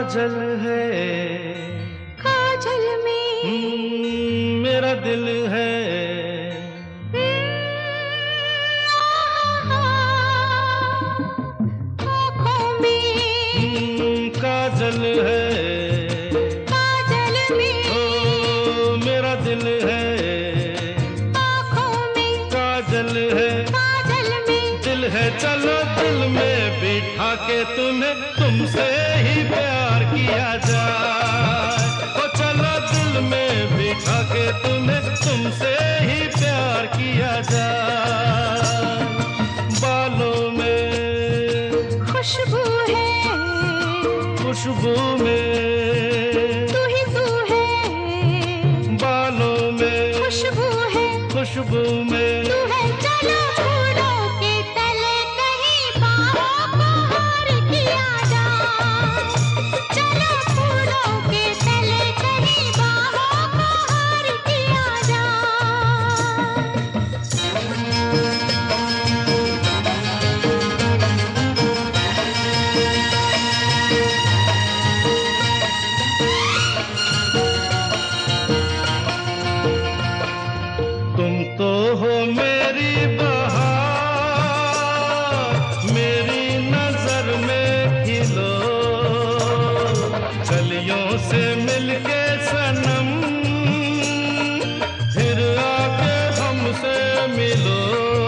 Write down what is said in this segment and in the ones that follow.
काजल है, काजल में मेरा दिल है। आँखों में काजल है, काजल में ओ मेरा दिल है। आँखों में काजल है, काजल में दिल है, चलो दिल में बिठा के तुम्हें तुमसे ही प्यार किया जाए। ओ चलो दिल में बिठा के तुम्हें तुमसे ही प्यार किया जाए। बालों में खुशबू है, खुशबू में तू ही तू है। बालों में खुशबू है, खुशबू में तू है। चलो फूलों के तले कहीं बाहों को हार किया जाए। चलो फूलों के तले कहीं बाहों को हार किया जाए। तुम तो हो मेरी बहार, मेरी नजर में खिलो। कलियों से मिलके सनम फिर आके हमसे मिलो।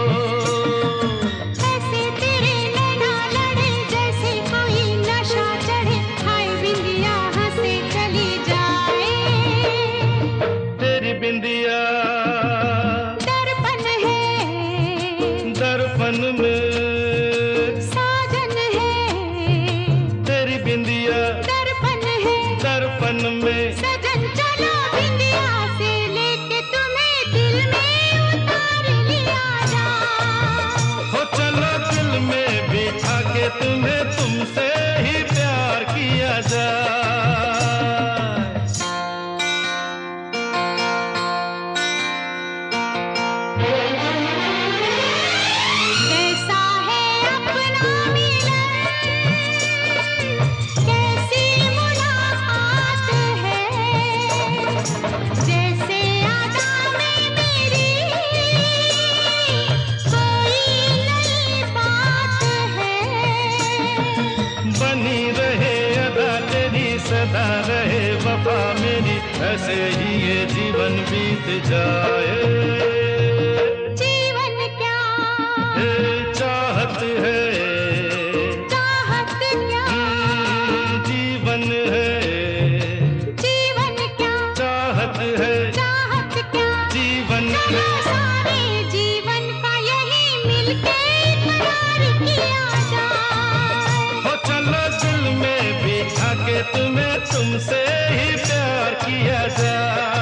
ऐसे तेरे नैना लड़े जैसे कोई नशा चढ़े। हाय बिंदिया हंसे चली जाए। तेरी बिंदिया दर्पण है, दर्पण में साजन है। तेरी बिंदिया दर्पण है, दर्पण में सजन। चलो बिंदिया से लेके तुम्हें दिल में उतार लिया जाए। हो चलो दिल में बिठा के तुम्हें तुमसे ही प्यार किया जाए। कैसा है अपना मिलन, कैसी मुलाकात है। जैसे आदा में मेरी कोई नई बात है। बनी रहे अदा तेरी, सदा रहे वफा मेरी, ऐसे ही ये जीवन बीत जाए। जीवन क्या, ये चाहत है, चाहत क्या, जीवन है, जीवन क्या, चाहत है, चाहत क्या। जीवन चलो है। सारे जीवन का यही मिलके करार किया जाए। हो चलो दिल में बिठा के तुम्हें तुमसे ही प्यार किया जाए।